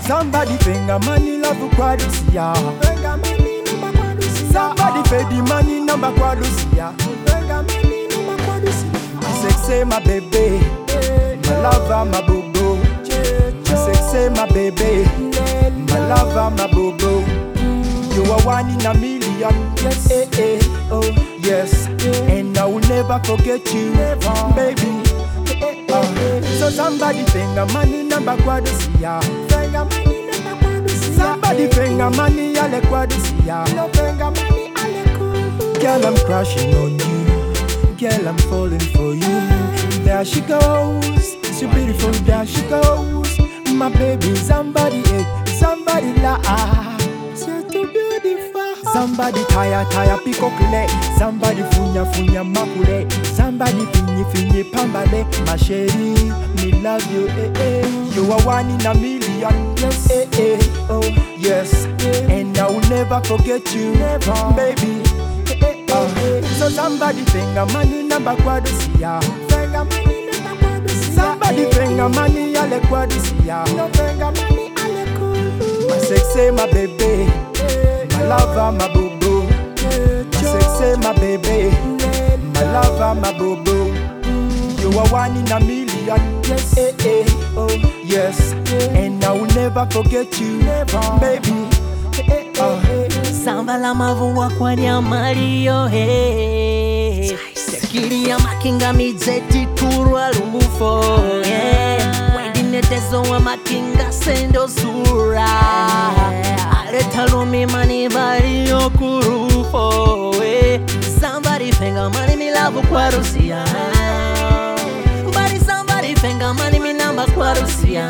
Somebody finger money love kwadusia. Venga mani numba kwadusia. Somebody pay the money number kwadusia. Venga mani numba kwadusia. Sexy my baby, my lover my boo-boo. Sexy my baby, my lover my boo-boo. You are one in a million, yes, oh yes, and I will never forget you, baby. So somebody finger money number kwadusia. Venga mani numba kwadusia. Somebody finger money ale kwadusia. No venga mani aleko. Girl, I'm crushing on you. Girl, I'm falling for you. There she goes, so beautiful. There she goes, my baby. Somebody, somebody la. So too beautiful. Somebody tire pikokule. Somebody funya makule. Somebody finye pambale. My shady, me love you, You are one in a million, yes, oh yes, and I will never forget you, baby. So somebody finger money number kwadusia. Venga mani numba kwadusia. Somebody finger money ale kwadusia. No venga mani aleko. My sexy, my baby, my lover, my boo-boo. My sexy, my baby, my lover, my boo-boo. You are one in a million, yes, oh yes, and I will never forget you, baby. Samba la mavua kwa Mario he. Sekiri ya makinga mijeti kurwa lufo Wendine tezo wa makinga sendo sura Aletalo mi mani Mario kurufo Somebody finger money mi love kwa Rusia. Body somebody finger money mi namba kwa Rusia.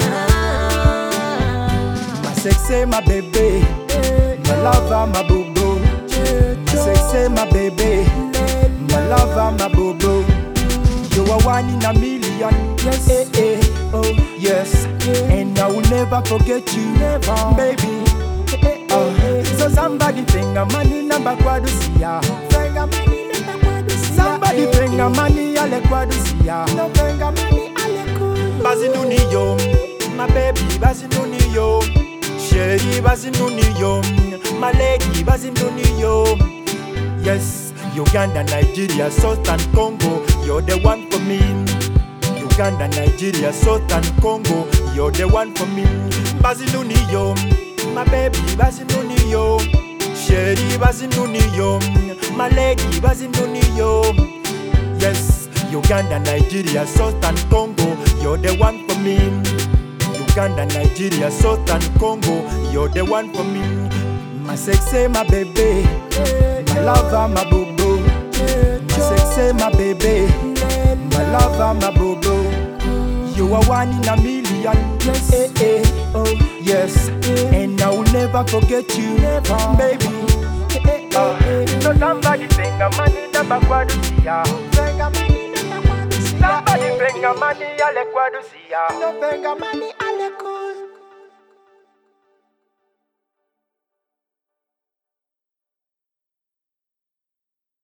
My sexy, my baby, my lover, my boo-boo. Sexy, my baby, my lover, my boo-boo. You are one in a million, yes, oh yes, and I will never forget you, baby. So somebody finger money number kwadusia. Venga mani numba kwadusia. Somebody finger money ale kwadusia. No venga mani aleko. Bazinuniyo, my baby, bazinuniyo. Sherry, bazinuniyo. My lady, bazinuniyo. Yes, Uganda, Nigeria, South and Congo, you're the one for me. Uganda, Nigeria, South and Congo, you're the one for me. Bazinuniyo, my baby, bazinuniyo. Sherry, bazinuniyo. My lady, bazinuniyo. Yes, Uganda, Nigeria, South and Congo, you're the one for me. Uganda, Nigeria, South and Congo, you're the one for me. My sexy, my baby, my lover, my boo-boo. My sexy, my baby, my lover, my boo-boo. You are one in a million, yes, oh yes, and I will never forget you, baby. So somebody finger money number kwadusia. Venga mani numba kwadusia. Somebody finger money ale kwadusia. No venga mani aleko.